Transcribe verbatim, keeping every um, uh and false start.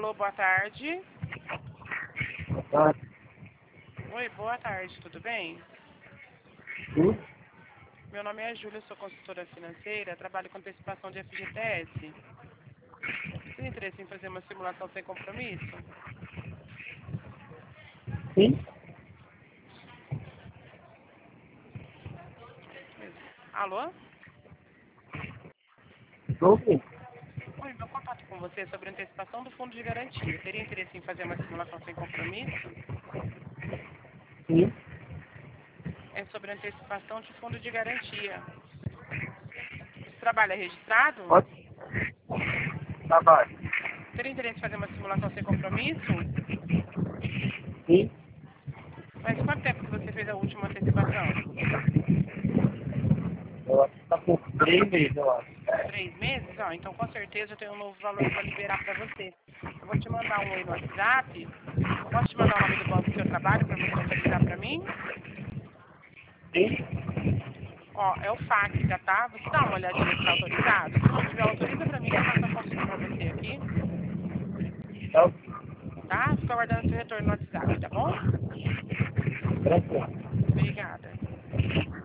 Alô, boa tarde. Boa tarde. Oi, boa tarde, tudo bem? Sim? Meu nome é Júlia, sou consultora financeira, trabalho com antecipação de F G T S. Tem interesse em fazer uma simulação sem compromisso? Sim? Alô? Estou ouvindo. Oi, meu contato com você é sobre antecipação do fundo de garantia. Teria interesse em fazer uma simulação sem compromisso? Sim? É sobre antecipação de fundo de garantia. Esse trabalho é registrado? Pode? Trabalho. Teria interesse em fazer uma simulação sem compromisso? Sim? Mas quanto tempo que você fez a última antecipação? Eu acho que está com três meses, eu acho. Três meses? Ah, então com certeza eu tenho um novo valor para liberar para você. Eu vou te mandar um oi no WhatsApp. Posso te mandar o nome do banco do seu trabalho para você autorizar para mim? Sim? Ó, é o FACTA, tá? Você dá uma olhadinha se tá autorizado? Se não tiver, autoriza para mim que eu faço a consulta para você aqui, Tá ok. tá? Fico aguardando seu retorno no WhatsApp, tá bom? Tranquilo. Obrigada.